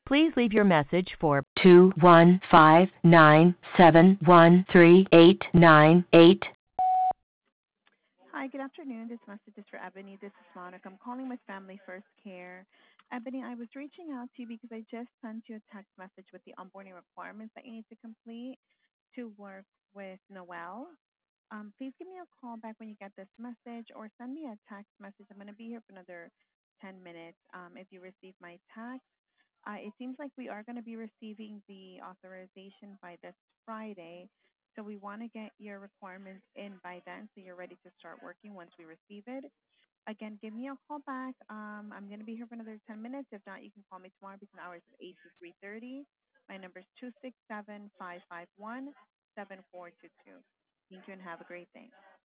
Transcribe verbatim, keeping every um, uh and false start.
Please leave your message for two one five nine seven one three eight nine eight. Hi, good afternoon. This message is for Ebony. This is Monica. I'm calling with Family First Care. Ebony, I was reaching out to you because I just sent you a text message with the onboarding requirements that you need to complete to work with Noel. Um, please give me a call back when you get this message or send me a text message. I'm going to be here for another ten minutes. Um, if you receive my text, uh, it seems like we are going to be receiving the authorization by this Friday. So we want to get your requirements in by then so you're ready to start working once we receive it. Again, give me a call back. Um, I'm going to be here for another ten minutes. If not, you can call me tomorrow between hours of eight to three thirty. My number is two six seven, five five one, seven four two two. Thank you and have a great day.